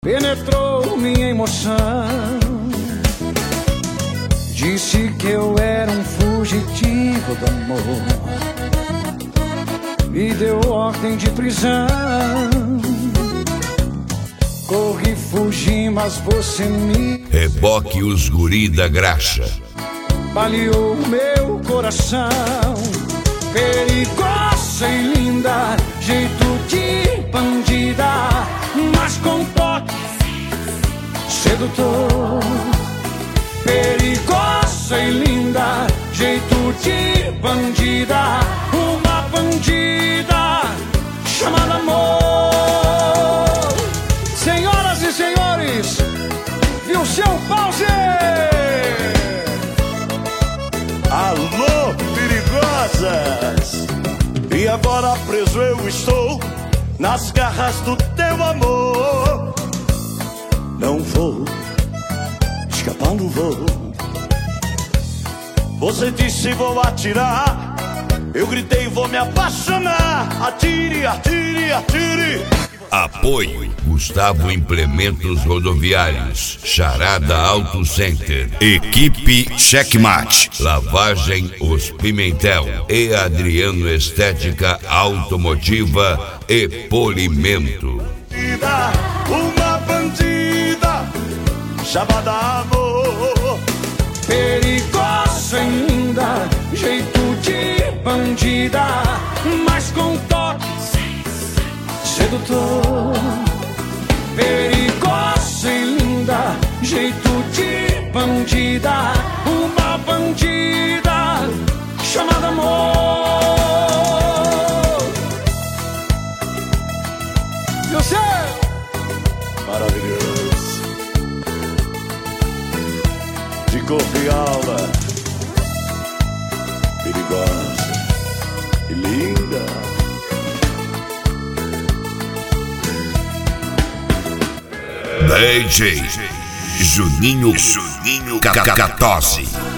Penetrou minha emoção, disse que eu era um fugitivo do amor, me deu ordem de prisão. Corri, fugi, mas você me... Reboque os guri da graxa. Baleou meu coração, perigosa e linda, jeito de bandida, mas com toque sedutor. Perigosa e linda, jeito de bandida, uma bandida chamada amor. Senhoras e senhores, viu seu pause? Alô, perigosas! E agora preso eu estou nas garras do teu amor. Não vou escapar, não vou. Você disse vou atirar, eu gritei vou me apaixonar. Atire, atire, atire. Apoio Gustavo Implementos Rodoviários, Charada Auto Center, Equipe Checkmate, Lavagem Os Pimentel e Adriano Estética Automotiva e Polimento. Uma bandida chamada amor. Perigosa e linda, jeito de bandida, mas com toque sedutor. Perigosa e linda, jeito de bandida, uma bandida chamada amor. Você maravilhoso, de corpo e alma, perigosa e linda. DJ Juninho Catose.